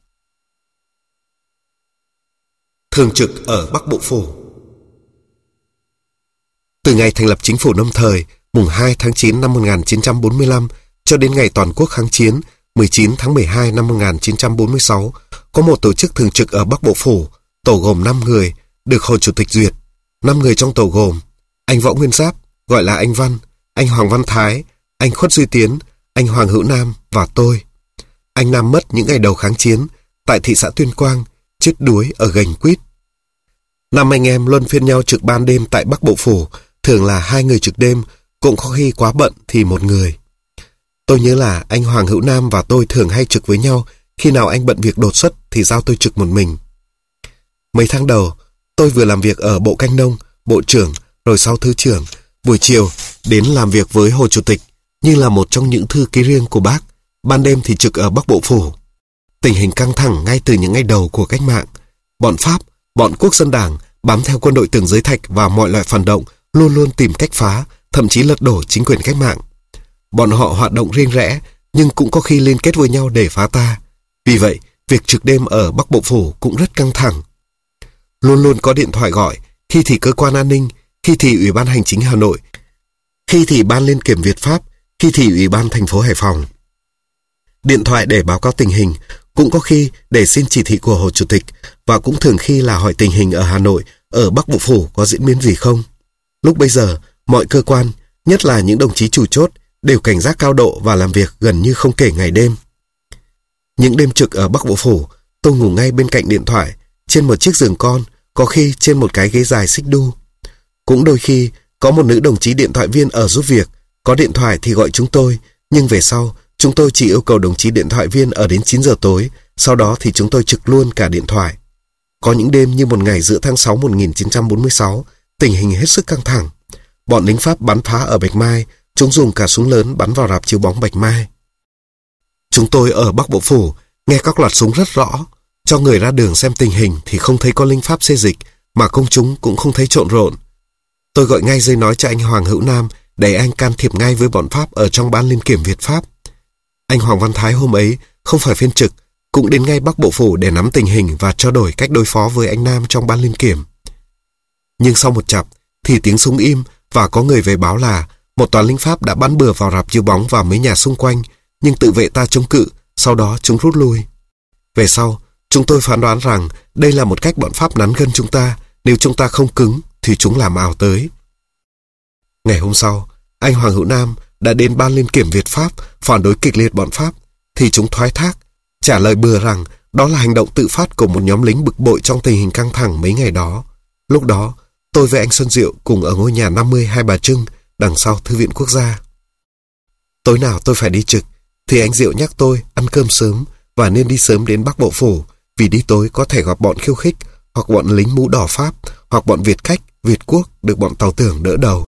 Thường trực ở Bắc Bộ Phủ. Từ ngày thành lập chính phủ lâm thời mùng hai tháng chín năm một nghìn chín trăm bốn mươi lăm cho đến ngày toàn quốc kháng chiến mười chín tháng mười hai năm một nghìn chín trăm bốn mươi sáu, có một tổ chức thường trực ở Bắc Bộ Phủ, tổ gồm năm người, được Hồ Chủ tịch duyệt. Năm người trong tổ gồm anh Võ Nguyên Giáp, gọi là anh Văn, anh Hoàng Văn Thái, anh Khuất Duy Tiến, anh Hoàng Hữu Nam và tôi. Anh Nam mất những ngày đầu kháng chiến tại thị xã Tuyên Quang, chết đuối ở Gành Quýt. Năm anh em luân phiên nhau trực ban đêm tại Bắc Bộ Phủ, thường là hai người trực đêm, cũng có khi quá bận thì một người. Tôi nhớ là anh Hoàng Hữu Nam và tôi thường hay trực với nhau, khi nào anh bận việc đột xuất thì giao tôi trực một mình. Mấy tháng đầu, tôi vừa làm việc ở Bộ Canh nông, Bộ trưởng, rồi sau Thứ trưởng, buổi chiều đến làm việc với Hồ Chủ tịch, như là một trong những thư ký riêng của bác, ban đêm thì trực ở Bắc Bộ Phủ. Tình hình căng thẳng ngay từ những ngày đầu của cách mạng. Bọn Pháp, bọn Quốc dân Đảng bám theo quân đội Tường Giới Thạch và mọi loại phản động, luôn luôn tìm cách phá, thậm chí lật đổ chính quyền cách mạng. Bọn họ hoạt động riêng rẽ, nhưng cũng có khi liên kết với nhau để phá ta. Vì vậy, việc trực đêm ở Bắc Bộ Phủ cũng rất căng thẳng. Luôn luôn có điện thoại gọi, khi thì cơ quan an ninh, khi thì Ủy ban Hành chính Hà Nội, khi thì Ban Liên kiểm Việt Pháp, khi thì Ủy ban thành phố Hải Phòng. Điện thoại để báo cáo tình hình, cũng có khi để xin chỉ thị của Hồ Chủ tịch, và cũng thường khi là hỏi tình hình ở Hà Nội, ở Bắc Bộ Phủ có diễn biến gì không. Lúc bây giờ, mọi cơ quan, nhất là những đồng chí chủ chốt, đều cảnh giác cao độ và làm việc gần như không kể ngày đêm. Những đêm trực ở Bắc Bộ Phủ, tôi ngủ ngay bên cạnh điện thoại, trên một chiếc giường con, có khi trên một cái ghế dài xích đu. Cũng đôi khi, có một nữ đồng chí điện thoại viên ở giúp việc, Có điện thoại thì gọi chúng tôi, nhưng về sau, chúng tôi chỉ yêu cầu đồng chí điện thoại viên ở đến chín giờ tối, sau đó thì chúng tôi trực luôn cả điện thoại. Có những đêm như một ngày giữa tháng sáu một nghìn chín trăm bốn mươi sáu, tình hình hết sức căng thẳng. Bọn lính Pháp bắn phá ở Bạch Mai, chúng dùng cả súng lớn bắn vào rạp chiếu bóng Bạch Mai. Chúng tôi ở Bắc Bộ Phủ, nghe các loạt súng rất rõ. Cho người ra đường xem tình hình thì không thấy có lính Pháp xê dịch, mà công chúng cũng không thấy trộn rộn. Tôi gọi ngay dây nói cho anh Hoàng Hữu Nam để anh can thiệp ngay với bọn Pháp ở trong ban liên kiểm Việt Pháp. Anh Hoàng Văn Thái hôm ấy không phải phiên trực, cũng đến ngay Bắc Bộ Phủ để nắm tình hình và trao đổi cách đối phó với anh Nam trong ban liên kiểm. Nhưng sau một chặp thì tiếng súng im và có người về báo là một toán lính Pháp đã bắn bừa vào rạp chiếu bóng và mấy nhà xung quanh, nhưng tự vệ ta chống cự, sau đó chúng rút lui. Về sau, chúng tôi phán đoán rằng đây là một cách bọn Pháp nắn gân chúng ta, nếu chúng ta không cứng thì chúng làm ảo tới. Ngày hôm sau, anh Hoàng Hữu Nam đã đến ban liên kiểm Việt Pháp phản đối kịch liệt bọn Pháp, thì chúng thoái thác, trả lời bừa rằng đó là hành động tự phát của một nhóm lính bực bội trong tình hình căng thẳng mấy ngày đó. Lúc đó, tôi với anh Xuân Diệu cùng ở ngôi nhà năm mươi Hai Bà Trưng, đằng sau Thư viện Quốc gia. Tối nào tôi phải đi trực, thì anh Diệu nhắc tôi ăn cơm sớm và nên đi sớm đến Bắc Bộ Phủ, vì đi tối có thể gặp bọn khiêu khích, hoặc bọn lính mũ đỏ Pháp, hoặc bọn Việt khách, Việt Quốc được bọn Tàu Tưởng đỡ đầu.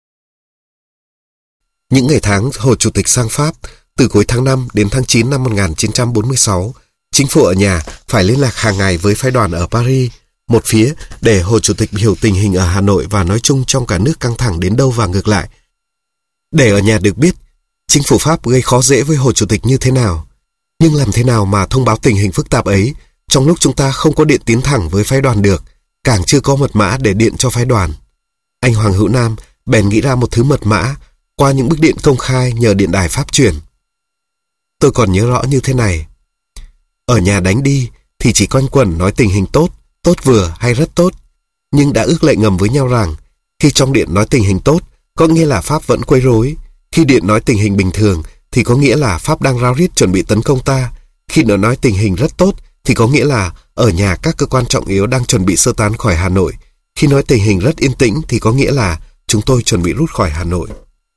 Những ngày tháng Hồ Chủ tịch sang Pháp, từ cuối tháng năm đến tháng chín năm một nghìn chín trăm bốn mươi sáu, chính phủ ở nhà phải liên lạc hàng ngày với phái đoàn ở Paris, một phía để Hồ Chủ tịch hiểu tình hình ở Hà Nội và nói chung trong cả nước căng thẳng đến đâu và ngược lại. Để ở nhà được biết chính phủ Pháp gây khó dễ với Hồ Chủ tịch như thế nào. Nhưng làm thế nào mà thông báo tình hình phức tạp ấy trong lúc chúng ta không có điện tiến thẳng với phái đoàn được, càng chưa có mật mã để điện cho phái đoàn. Anh Hoàng Hữu Nam bèn nghĩ ra một thứ mật mã qua những bức điện công khai nhờ điện đài Pháp truyền. Tôi còn nhớ rõ như thế này. Ở nhà đánh đi thì chỉ quanh quẩn nói tình hình tốt, tốt vừa hay rất tốt, nhưng đã ước lệ ngầm với nhau rằng khi trong điện nói tình hình tốt có nghĩa là Pháp vẫn quấy rối, khi điện nói tình hình bình thường thì có nghĩa là Pháp đang rao riết chuẩn bị tấn công ta, khi nó nói tình hình rất tốt thì có nghĩa là ở nhà các cơ quan trọng yếu đang chuẩn bị sơ tán khỏi Hà Nội, khi nói tình hình rất yên tĩnh thì có nghĩa là chúng tôi chuẩn bị rút khỏi Hà Nội.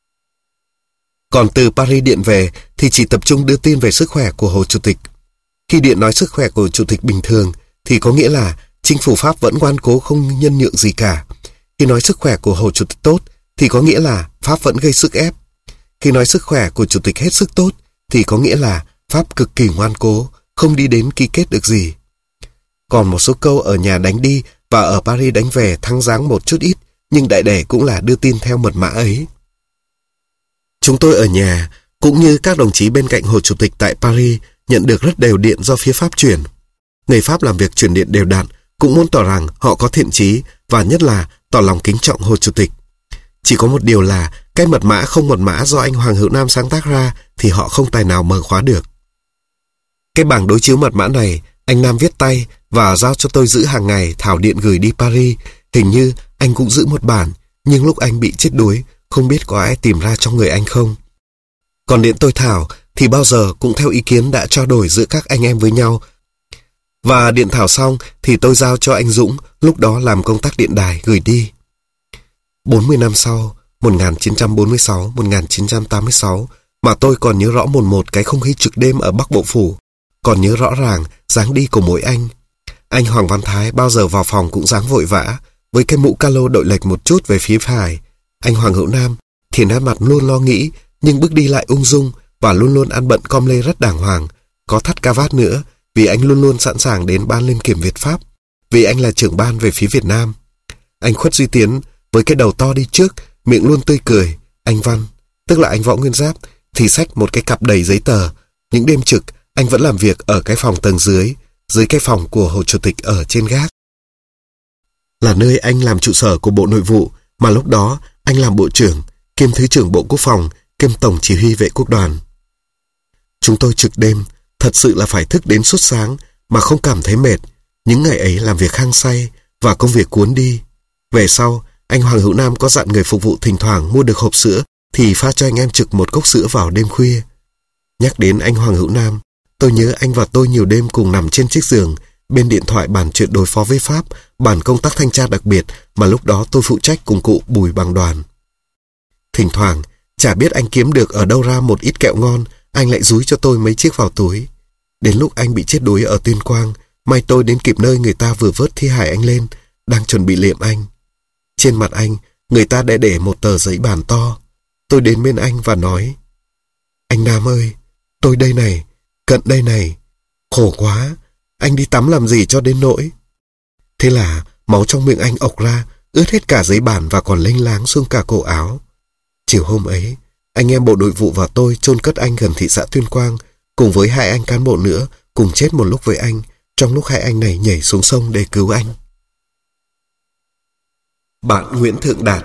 Còn từ Paris điện về thì chỉ tập trung đưa tin về sức khỏe của Hồ Chủ tịch. Khi điện nói sức khỏe của Chủ tịch bình thường thì có nghĩa là chính phủ Pháp vẫn ngoan cố không nhân nhượng gì cả. Khi nói sức khỏe của Hồ Chủ tịch tốt thì có nghĩa là Pháp vẫn gây sức ép. Khi nói sức khỏe của Chủ tịch hết sức tốt thì có nghĩa là Pháp cực kỳ ngoan cố, không đi đến ký kết được gì. Còn một số câu ở nhà đánh đi và ở Paris đánh về thăng dáng một chút ít, nhưng đại để cũng là đưa tin theo mật mã ấy. Chúng tôi ở nhà, cũng như các đồng chí bên cạnh Hồ Chủ tịch tại Paris, nhận được rất đều điện do phía Pháp chuyển. Người Pháp làm việc chuyển điện đều đặn, cũng muốn tỏ rằng họ có thiện chí và nhất là tỏ lòng kính trọng Hồ Chủ tịch. Chỉ có một điều là cái mật mã không mật mã do anh Hoàng Hữu Nam sáng tác ra thì họ không tài nào mở khóa được. Cái bảng đối chiếu mật mã này anh Nam viết tay và giao cho tôi giữ hàng ngày thảo điện gửi đi Paris. Hình như anh cũng giữ một bản, nhưng lúc anh bị chết đuối không biết có ai tìm ra trong người anh không. Còn điện tôi thảo thì bao giờ cũng theo ý kiến đã trao đổi giữa các anh em với nhau. Và điện thảo xong thì tôi giao cho anh Dũng, lúc đó làm công tác điện đài, gửi đi. bốn mươi năm sau, một nghìn chín trăm bốn mươi sáu đến một nghìn chín trăm tám mươi sáu, mà tôi còn nhớ rõ mồn một cái không khí trực đêm ở Bắc Bộ Phủ, còn nhớ rõ ràng dáng đi của mỗi anh. Anh Hoàng Văn Thái bao giờ vào phòng cũng dáng vội vã, với cái mũ calo đội lệch một chút về phía phải. Anh Hoàng Hữu Nam thì nét mặt luôn lo nghĩ, nhưng bước đi lại ung dung và luôn luôn ăn bận com lê rất đàng hoàng, có thắt cà vạt nữa, vì anh luôn luôn sẵn sàng đến ban liên kiểm Việt Pháp, vì anh là trưởng ban về phía Việt Nam. Anh Khuất Duy Tiến với cái đầu to đi trước, miệng luôn tươi cười. Anh Văn, tức là anh Võ Nguyên Giáp, thì xách một cái cặp đầy giấy tờ. Những đêm trực, anh vẫn làm việc ở cái phòng tầng dưới, dưới cái phòng của Hồ Chủ tịch ở trên gác. Là nơi anh làm trụ sở của Bộ Nội vụ, mà lúc đó anh làm Bộ trưởng, kiêm Thứ trưởng Bộ Quốc phòng, kiêm Tổng Chỉ huy Vệ Quốc đoàn. Chúng tôi trực đêm, thật sự là phải thức đến suốt sáng mà không cảm thấy mệt. Những ngày ấy làm việc hăng say và công việc cuốn đi. Về sau, anh Hoàng Hữu Nam có dặn người phục vụ thỉnh thoảng mua được hộp sữa thì pha cho anh em trực một cốc sữa vào đêm khuya. Nhắc đến anh Hoàng Hữu Nam, tôi nhớ anh và tôi nhiều đêm cùng nằm trên chiếc giường, bên điện thoại bàn chuyện đối phó với Pháp, bàn công tác thanh tra đặc biệt mà lúc đó tôi phụ trách cùng cụ Bùi Bằng Đoàn. Thỉnh thoảng, Chả biết anh kiếm được ở đâu ra một ít kẹo ngon, anh lại dúi cho tôi mấy chiếc vào túi. Đến lúc anh bị chết đuối ở Tuyên Quang, may tôi đến kịp nơi người ta vừa vớt thi hài anh lên, đang chuẩn bị liệm anh. Trên mặt anh, người ta đã để một tờ giấy bàn to. Tôi đến bên anh và nói: "Anh Nam ơi, tôi đây này, cận đây này. Khổ quá, anh đi tắm làm gì cho đến nỗi." Thế là máu trong miệng anh ộc ra, ướt hết cả giấy bàn và còn lênh láng xuống cả cổ áo. Chiều hôm ấy, anh em bộ nội vụ và tôi chôn cất anh gần thị xã Tuyên Quang, cùng với hai anh cán bộ nữa, cùng chết một lúc với anh, trong lúc hai anh này nhảy xuống sông để cứu anh. Bạn Nguyễn Thượng Đạt.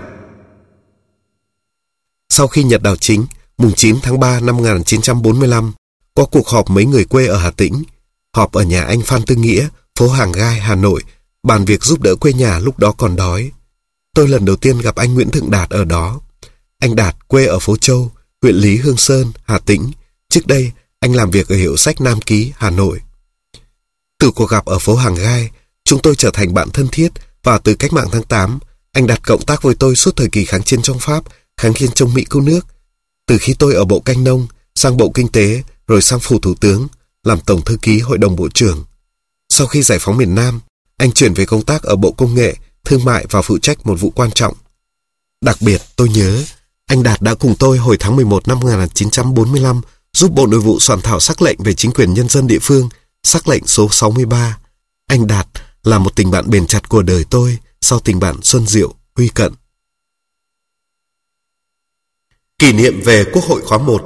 Sau khi Nhật đảo chính, mùng chín tháng ba năm một nghìn chín trăm bốn mươi lăm, có cuộc họp mấy người quê ở Hà Tĩnh. Họp ở nhà anh Phan Tư Nghĩa, phố Hàng Gai, Hà Nội, bàn việc giúp đỡ quê nhà lúc đó còn đói. Tôi lần đầu tiên gặp anh Nguyễn Thượng Đạt ở đó. Anh Đạt quê ở phố Châu, huyện Lý Hương Sơn, Hà Tĩnh. Trước đây, anh làm việc ở hiệu sách Nam Ký, Hà Nội. Từ cuộc gặp ở phố Hàng Gai, chúng tôi trở thành bạn thân thiết, và từ cách mạng tháng tám, anh Đạt cộng tác với tôi suốt thời kỳ kháng chiến trong Pháp, kháng chiến chống Mỹ cứu nước. Từ khi tôi ở Bộ Canh Nông, sang Bộ Kinh tế, rồi sang Phủ Thủ tướng, làm Tổng Thư ký Hội đồng Bộ trưởng. Sau khi giải phóng miền Nam, anh chuyển về công tác ở Bộ Công nghệ, Thương mại và phụ trách một vụ quan trọng. Đặc biệt, tôi nhớ, anh Đạt đã cùng tôi hồi tháng mười một năm một nghìn chín trăm bốn mươi lăm giúp Bộ Nội vụ soạn thảo sắc lệnh về chính quyền nhân dân địa phương, sắc lệnh số sáu mươi ba. Anh Đạt là một tình bạn bền chặt của đời tôi sau tình bạn Xuân Diệu, Huy Cận. Kỷ niệm về Quốc hội khóa một.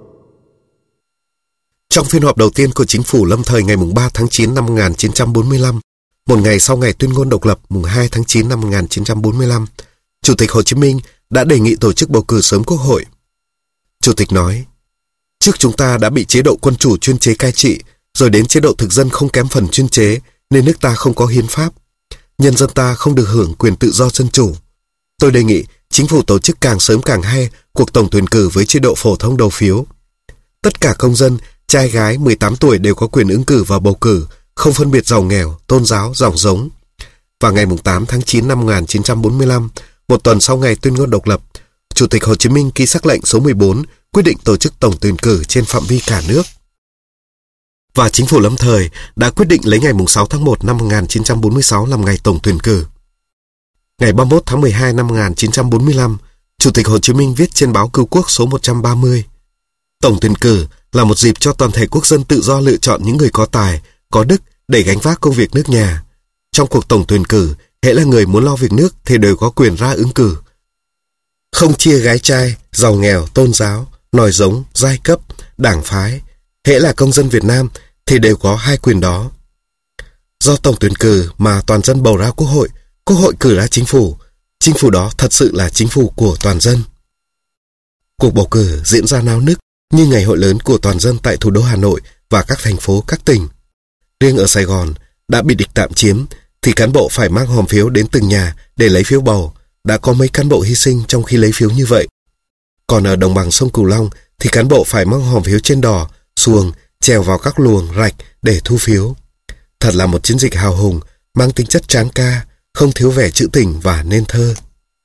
Trong phiên họp đầu tiên của chính phủ lâm thời ngày ba tháng chín năm một nghìn chín trăm bốn mươi lăm, một ngày sau ngày tuyên ngôn độc lập mùng hai tháng chín năm một nghìn chín trăm bốn mươi lăm, Chủ tịch Hồ Chí Minh đã đề nghị tổ chức bầu cử sớm Quốc hội. Chủ tịch nói: "Trước chúng ta đã bị chế độ quân chủ chuyên chế cai trị, rồi đến chế độ thực dân không kém phần chuyên chế, nên nước ta không có hiến pháp. Nhân dân ta không được hưởng quyền tự do dân chủ. Tôi đề nghị chính phủ tổ chức càng sớm càng hay cuộc tổng tuyển cử với chế độ phổ thông đầu phiếu. Tất cả công dân, trai gái mười tám tuổi đều có quyền ứng cử và bầu cử, không phân biệt giàu nghèo, tôn giáo, dòng giống." Và ngày tám tháng chín năm một nghìn chín trăm bốn mươi lăm, một tuần sau ngày tuyên ngôn độc lập, Chủ tịch Hồ Chí Minh ký sắc lệnh số mười bốn quyết định tổ chức tổng tuyển cử trên phạm vi cả nước. Và chính phủ lâm thời đã quyết định lấy ngày sáu tháng một năm một nghìn chín trăm bốn mươi sáu làm ngày tổng tuyển cử. Ngày ba mươi mốt tháng mười hai năm một nghìn chín trăm bốn mươi lăm, Chủ tịch Hồ Chí Minh viết trên báo Cứu Quốc số một trăm ba mươi: "Tổng tuyển cử là một dịp cho toàn thể quốc dân tự do lựa chọn những người có tài, có đức để gánh vác công việc nước nhà. Trong cuộc tổng tuyển cử, hễ là người muốn lo việc nước thì đều có quyền ra ứng cử. Không chia gái trai, giàu nghèo, tôn giáo, nòi giống, giai cấp, đảng phái. Hễ là công dân Việt Nam thì đều có hai quyền đó. Do tổng tuyển cử mà toàn dân bầu ra Quốc hội, Quốc hội cử ra chính phủ. Chính phủ đó thật sự là chính phủ của toàn dân." Cuộc bầu cử diễn ra náo nức như ngày hội lớn của toàn dân tại thủ đô Hà Nội và các thành phố, các tỉnh. Riêng ở Sài Gòn, đã bị địch tạm chiếm, thì cán bộ phải mang hòm phiếu đến từng nhà để lấy phiếu bầu. Đã có mấy cán bộ hy sinh trong khi lấy phiếu như vậy. Còn ở đồng bằng sông Cửu Long thì cán bộ phải mang hòm phiếu trên đò, xuồng, trèo vào các luồng, rạch để thu phiếu. Thật là một chiến dịch hào hùng, mang tính chất tráng ca, không thiếu vẻ trữ tình và nên thơ.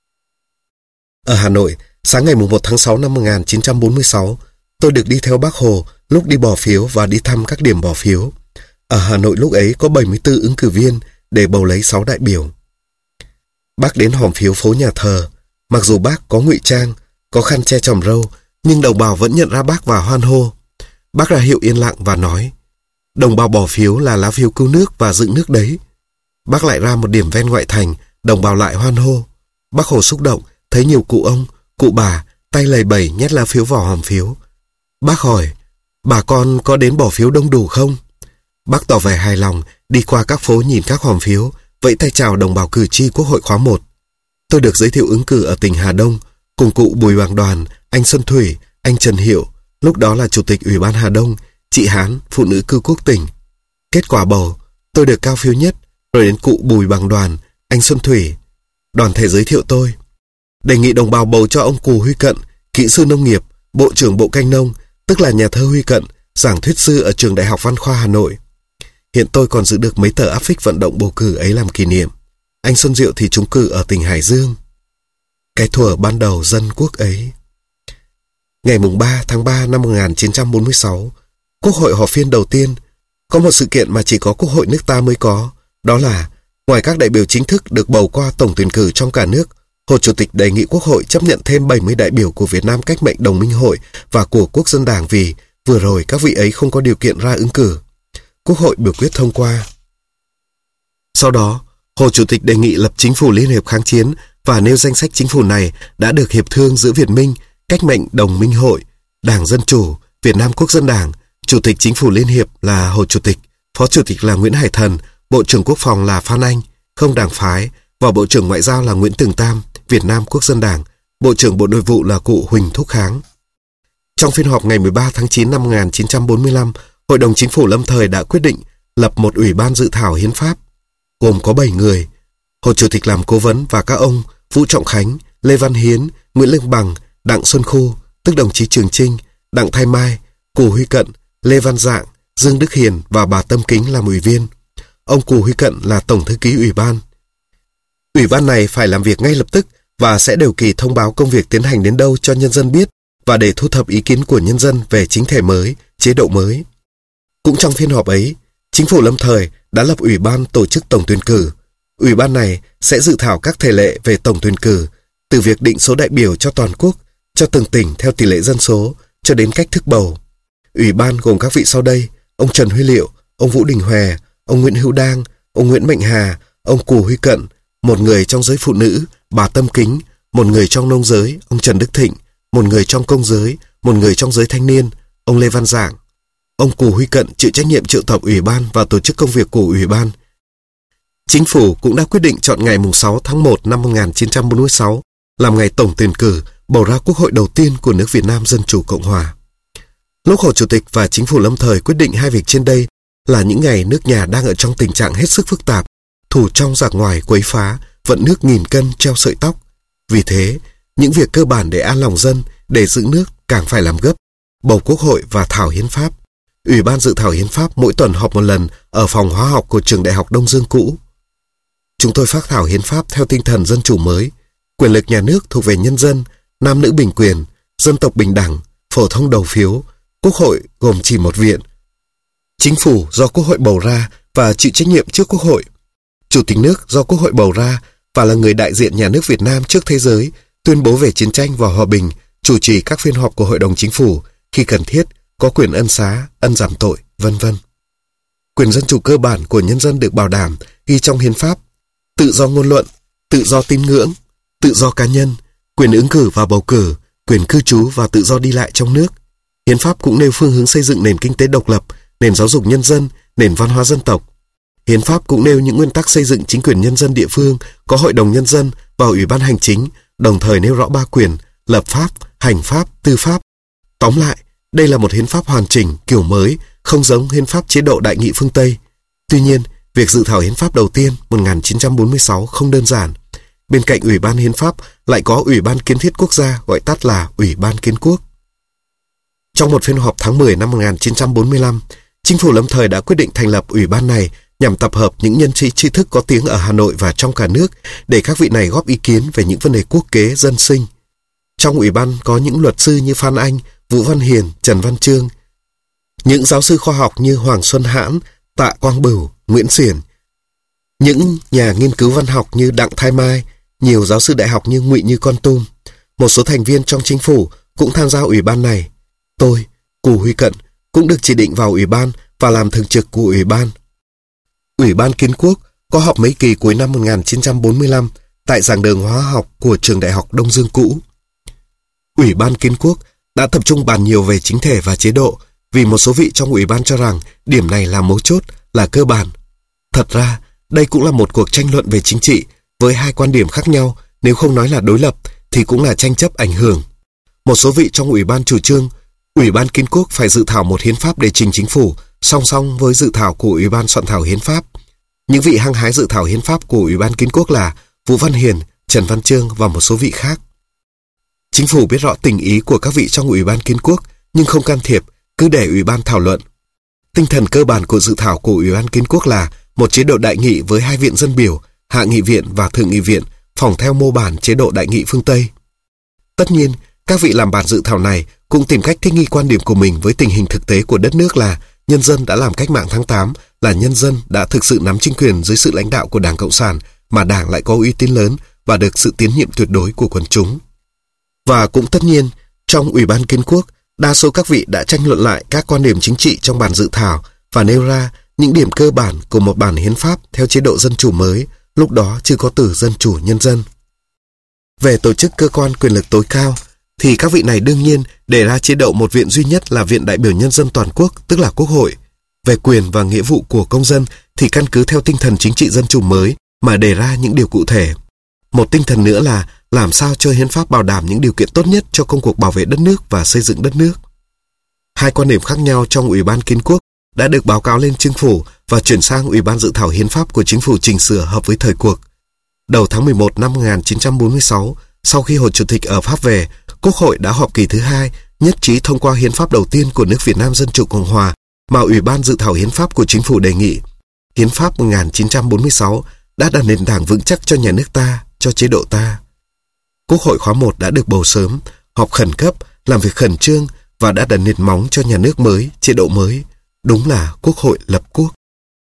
Ở Hà Nội, sáng ngày một tháng sáu năm một nghìn chín trăm bốn mươi sáu, tôi được đi theo Bác Hồ lúc đi bỏ phiếu và đi thăm các điểm bỏ phiếu. Ở Hà Nội lúc ấy có bảy mươi tư ứng cử viên để bầu lấy sáu đại biểu. Bác đến hòm phiếu phố Nhà Thờ. Mặc dù bác có ngụy trang, có khăn che chòm râu, nhưng đồng bào vẫn nhận ra bác và hoan hô. Bác ra hiệu yên lặng và nói: "Đồng bào bỏ phiếu là lá phiếu cứu nước và dựng nước đấy." Bác lại ra một điểm ven ngoại thành, đồng bào lại hoan hô. Bác Hồ xúc động, thấy nhiều cụ ông, cụ bà tay lầy bẩy nhét lá phiếu vào hòm phiếu. Bác hỏi: "Bà con có đến bỏ phiếu đông đủ không?" Bác tỏ vẻ hài lòng, đi qua các phố nhìn các hòm phiếu, vẫy tay chào đồng bào cử tri Quốc hội khóa một. Tôi được giới thiệu ứng cử ở tỉnh Hà Đông, cùng cụ Bùi Bằng Đoàn, anh Xuân Thủy, anh Trần Hiệu, lúc đó là Chủ tịch Ủy ban Hà Đông, chị Hán, phụ nữ cư quốc tỉnh. Kết quả bầu, tôi được cao phiếu nhất, rồi đến cụ Bùi Bằng Đoàn, anh Xuân Thủy. Đoàn thể giới thiệu tôi: "Đề nghị đồng bào bầu cho ông Cù Huy Cận, kỹ sư nông nghiệp, Bộ trưởng Bộ Canh Nông, tức là nhà thơ Huy Cận, giảng thuyết sư ở Trường Đại học Văn khoa Hà Nội." Hiện tôi còn giữ được mấy tờ áp phích vận động bầu cử ấy làm kỷ niệm. Anh Xuân Diệu thì trúng cử ở tỉnh Hải Dương. Cái thuở ban đầu dân quốc ấy. Ngày ba tháng ba năm một nghìn chín trăm bốn mươi sáu, Quốc hội họp phiên đầu tiên. Có một sự kiện mà chỉ có Quốc hội nước ta mới có, đó là ngoài các đại biểu chính thức được bầu qua tổng tuyển cử trong cả nước, Hồ Chủ tịch đề nghị Quốc hội chấp nhận thêm bảy mươi đại biểu của Việt Nam Cách mệnh Đồng minh hội và của Quốc dân Đảng vì vừa rồi các vị ấy không có điều kiện ra ứng cử. Quốc hội biểu quyết thông qua. Sau đó, Hồ Chủ tịch đề nghị lập chính phủ liên hiệp kháng chiến và nêu danh sách chính phủ này đã được hiệp thương giữa Việt Minh, Cách mệnh Đồng minh hội, Đảng Dân chủ, Việt Nam Quốc dân Đảng, Chủ tịch Chính phủ Liên hiệp là Hồ Chủ tịch, Phó Chủ tịch là Nguyễn Hải Thần, Bộ trưởng Quốc phòng là Phan Anh, không đảng phái, và Bộ trưởng Ngoại giao là Nguyễn Tường Tam, Việt Nam Quốc dân Đảng, Bộ trưởng Bộ Nội vụ là cụ Huỳnh Thúc Kháng. Trong phiên họp ngày mười ba tháng chín năm một nghìn chín trăm bốn mươi lăm, Hội đồng Chính phủ lâm thời đã quyết định lập một ủy ban dự thảo hiến pháp, gồm có bảy người. Hồ Chủ tịch làm cố vấn và các ông Vũ Trọng Khánh, Lê Văn Hiến, Nguyễn Lương Bằng, Đặng Xuân Khu, tức đồng chí Trường Chinh, Đặng Thái Mai, Cù Huy Cận, Lê Văn Dạng, Dương Đức Hiền và bà Tâm Kính làm ủy viên. Ông Cù Huy Cận là tổng thư ký ủy ban. Ủy ban này phải làm việc ngay lập tức và sẽ đều kỳ thông báo công việc tiến hành đến đâu cho nhân dân biết và để thu thập ý kiến của nhân dân về chính thể mới, chế độ mới. Cũng trong phiên họp ấy, Chính phủ lâm thời đã lập ủy ban tổ chức tổng tuyển cử. Ủy ban này sẽ dự thảo các thể lệ về tổng tuyển cử, từ việc định số đại biểu cho toàn quốc, cho từng tỉnh theo tỷ lệ dân số, cho đến cách thức bầu. Ủy ban gồm các vị sau đây: ông Trần Huy Liệu, ông Vũ Đình Hòe, ông Nguyễn Hữu Đang, ông Nguyễn Mạnh Hà, ông Cù Huy Cận, một người trong giới phụ nữ, bà Tâm Kính, một người trong nông giới, ông Trần Đức Thịnh, một người trong công giới, một người trong giới thanh niên, ông Lê Văn Dạng. Ông Cù Huy Cận chịu trách nhiệm triệu tập ủy ban và tổ chức công việc của ủy ban. Chính phủ cũng đã quyết định chọn ngày sáu tháng một năm một nghìn chín trăm bốn mươi sáu làm ngày tổng tuyển cử bầu ra Quốc hội đầu tiên của nước Việt Nam Dân chủ Cộng hòa. Lúc Hồ Chủ tịch và Chính phủ lâm thời quyết định hai việc trên đây là những ngày nước nhà đang ở trong tình trạng hết sức phức tạp, thủ trong giặc ngoài quấy phá, vận nước nghìn cân treo sợi tóc. Vì thế, những việc cơ bản để an lòng dân, để giữ nước càng phải làm gấp: bầu Quốc hội và thảo hiến pháp. Ủy ban dự thảo hiến pháp mỗi tuần họp một lần ở phòng hóa học của trường Đại học Đông Dương cũ. Chúng tôi phác thảo hiến pháp theo tinh thần dân chủ mới: quyền lực nhà nước thuộc về nhân dân, nam nữ bình quyền, dân tộc bình đẳng, phổ thông đầu phiếu, Quốc hội gồm chỉ một viện, Chính phủ do Quốc hội bầu ra và chịu trách nhiệm trước Quốc hội, Chủ tịch nước do Quốc hội bầu ra và là người đại diện nhà nước Việt Nam trước thế giới, tuyên bố về chiến tranh và hòa bình, chủ trì các phiên họp của Hội đồng Chính phủ, khi cần thiết có quyền ân xá, ân giảm tội, vân vân. Quyền dân chủ cơ bản của nhân dân được bảo đảm ghi trong hiến pháp: tự do ngôn luận, tự do tín ngưỡng, tự do cá nhân, quyền ứng cử và bầu cử, quyền cư trú và tự do đi lại trong nước. Hiến pháp cũng nêu phương hướng xây dựng nền kinh tế độc lập, nền giáo dục nhân dân, nền văn hóa dân tộc. Hiến pháp cũng nêu những nguyên tắc xây dựng chính quyền nhân dân địa phương, có hội đồng nhân dân và ủy ban hành chính, đồng thời nêu rõ ba quyền: lập pháp, hành pháp, tư pháp. Tóm lại, đây là một hiến pháp hoàn chỉnh, kiểu mới, không giống hiến pháp chế độ đại nghị phương Tây. Tuy nhiên, việc dự thảo hiến pháp đầu tiên một nghìn chín trăm bốn mươi sáu không đơn giản. Bên cạnh Ủy ban Hiến pháp lại có Ủy ban Kiến thiết Quốc gia, gọi tắt là Ủy ban Kiến quốc. Trong một phiên họp tháng mười năm một nghìn chín trăm bốn mươi lăm, Chính phủ lâm thời đã quyết định thành lập ủy ban này nhằm tập hợp những nhân sĩ trí thức có tiếng ở Hà Nội và trong cả nước để các vị này góp ý kiến về những vấn đề quốc kế, dân sinh. Trong ủy ban có những luật sư như Phan Anh, Vũ Văn Hiền, Trần Văn Chương, những giáo sư khoa học như Hoàng Xuân Hãn, Tạ Quang Bửu, Nguyễn Xiển, những nhà nghiên cứu văn học như Đặng Thái Mai, nhiều giáo sư đại học như Ngụy Như Con Tum. Một số thành viên trong chính phủ cũng tham gia ủy ban này. Tôi, Cù Huy Cận, cũng được chỉ định vào ủy ban và làm thường trực của ủy ban. Ủy ban Kiến quốc có họp mấy kỳ cuối năm một nghìn chín trăm bốn mươi lăm tại giảng đường hóa học của trường Đại học Đông Dương cũ. Ủy ban Kiến quốc đã tập trung bàn nhiều về chính thể và chế độ, vì một số vị trong ủy ban cho rằng điểm này là mấu chốt, là cơ bản. Thật ra, đây cũng là một cuộc tranh luận về chính trị, với hai quan điểm khác nhau, nếu không nói là đối lập, thì cũng là tranh chấp ảnh hưởng. Một số vị trong ủy ban chủ trương, Ủy ban Kiến quốc phải dự thảo một hiến pháp để trình chính phủ, song song với dự thảo của Ủy ban soạn thảo hiến pháp. Những vị hăng hái dự thảo hiến pháp của Ủy ban Kiến quốc là Vũ Văn Hiền, Trần Văn Chương và một số vị khác. Chính phủ biết rõ tình ý của các vị trong Ủy ban Kiến quốc, nhưng không can thiệp, cứ để ủy ban thảo luận. Tinh thần cơ bản của dự thảo của Ủy ban Kiến quốc là một chế độ đại nghị với hai viện dân biểu, hạ nghị viện và thượng nghị viện, phỏng theo mô bản chế độ đại nghị phương Tây. Tất nhiên, các vị làm bản dự thảo này cũng tìm cách thích nghi quan điểm của mình với tình hình thực tế của đất nước là nhân dân đã làm cách mạng tháng tám, là nhân dân đã thực sự nắm chính quyền dưới sự lãnh đạo của Đảng Cộng sản, mà Đảng lại có uy tín lớn và được sự tín nhiệm tuyệt đối của quần chúng. Và cũng tất nhiên, trong Ủy ban Kiến quốc, đa số các vị đã tranh luận lại các quan điểm chính trị trong bản dự thảo và nêu ra những điểm cơ bản của một bản hiến pháp theo chế độ dân chủ mới, lúc đó chưa có từ dân chủ nhân dân. Về tổ chức cơ quan quyền lực tối cao, thì các vị này đương nhiên đề ra chế độ một viện duy nhất là Viện Đại biểu Nhân dân Toàn quốc, tức là Quốc hội. Về quyền và nghĩa vụ của công dân thì căn cứ theo tinh thần chính trị dân chủ mới mà đề ra những điều cụ thể. Một tinh thần nữa là làm sao cho hiến pháp bảo đảm những điều kiện tốt nhất cho công cuộc bảo vệ đất nước và xây dựng đất nước. Hai quan điểm khác nhau trong Ủy ban Kiến quốc đã được báo cáo lên Chính phủ và chuyển sang Ủy ban dự thảo hiến pháp của Chính phủ chỉnh sửa hợp với thời cuộc. Đầu tháng mười một năm một nghìn chín trăm bốn mươi sáu, sau khi Hồ Chủ tịch ở Pháp về, Quốc hội đã họp kỳ thứ hai, nhất trí thông qua hiến pháp đầu tiên của nước Việt Nam Dân chủ Cộng hòa mà Ủy ban dự thảo hiến pháp của Chính phủ đề nghị. Hiến pháp một nghìn chín trăm bốn mươi sáu đã đặt nền tảng vững chắc cho nhà nước ta, cho chế độ ta. Quốc hội khóa một đã được bầu sớm, họp khẩn cấp, làm việc khẩn trương và đã đặt nền móng cho nhà nước mới, chế độ mới. Đúng là Quốc hội lập quốc.